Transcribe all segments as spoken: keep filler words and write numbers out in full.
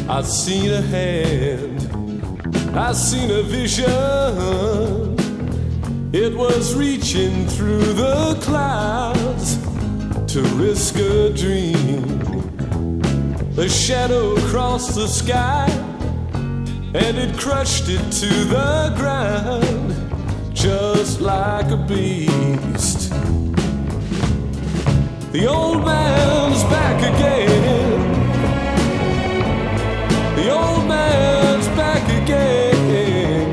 I seen a hand, I seen a vision. It was reaching through the clouds to risk a dream. A shadow crossed the sky and it crushed it to the ground just like a beast. The old man's back again. The old man's back again.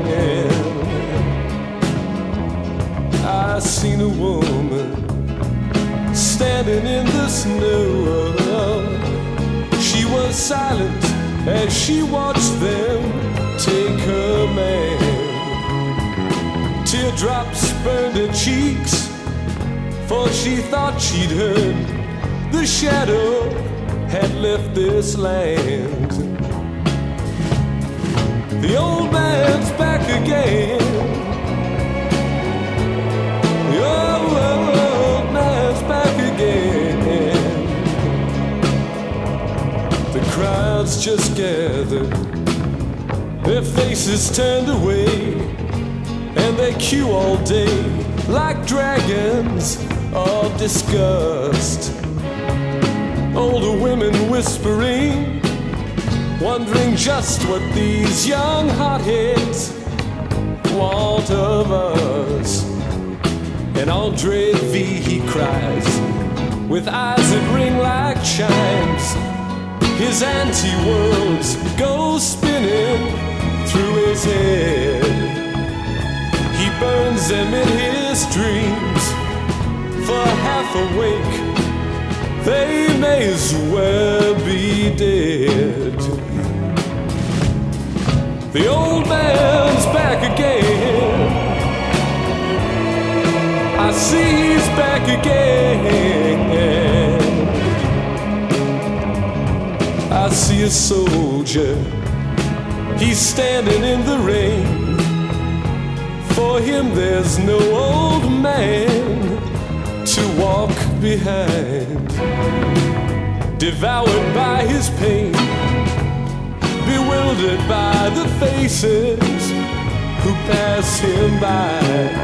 I seen a woman standing in the snow. She was silent as she watched them take her man. Teardrops burned her cheeks, for she thought she'd heard the shadow had left this land. The old man's back again. The old man's back again. The crowds just gathered, their faces turned away, and they queue all day like dragons of disgust. Older women whispering, wondering just what these young hotheads want of us. And Andre V, he cries, with eyes that ring like chimes. His anti-worlds go spinning through his head. He burns them in his dreams. For half awake, they may as well be dead. The old man's back again. I see he's back again. I see a soldier, he's standing in the rain. For him there's no old man to walk behind. Devoured by his pain, bewildered by the faces who pass him by.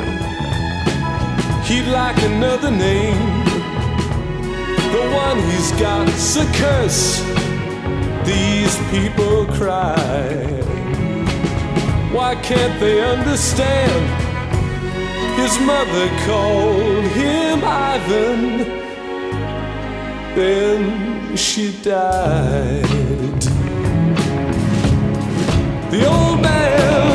He'd like another name, the one he's got's a curse. These people cry. Why can't they understand? His mother called him Ivan, then she died. The old man